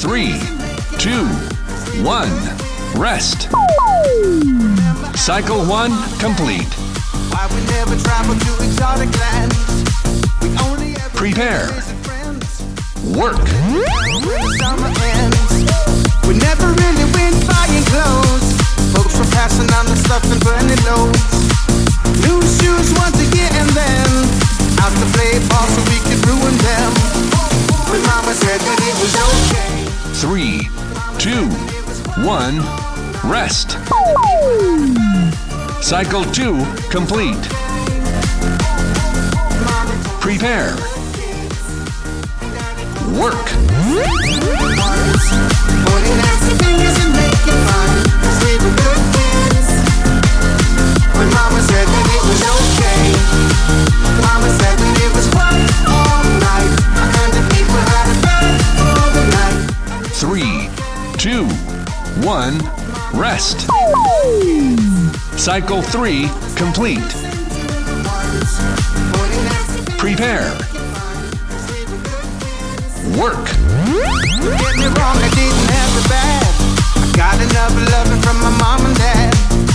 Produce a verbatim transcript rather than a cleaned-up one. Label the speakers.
Speaker 1: Three, two, one, rest. Cycle one complete.
Speaker 2: Why we never travel to exotic lands. We only ever
Speaker 1: Prepare.
Speaker 2: visit friends.
Speaker 1: Work.
Speaker 2: When the summer ends, we never really went buying clothes. Folks were passing on the stuff and burning loads. New shoes once a year and then out to play ball so we could ruin them. When mama said that it was okay.
Speaker 1: Three, two, one, rest. Cycle two complete. Prepare. Work.
Speaker 2: Holding hands and fingers and making fun. 'Cause we were good kids. When mama said that it was okay. Mama said that it was fun all night. And the people had a bed for the night.
Speaker 1: Three, two, one, rest. Cycle three complete.
Speaker 2: Holding hands and
Speaker 1: Prepare. Work.
Speaker 2: Don't get me wrong, I didn't have it bad. I got enough loving from my mom and dad.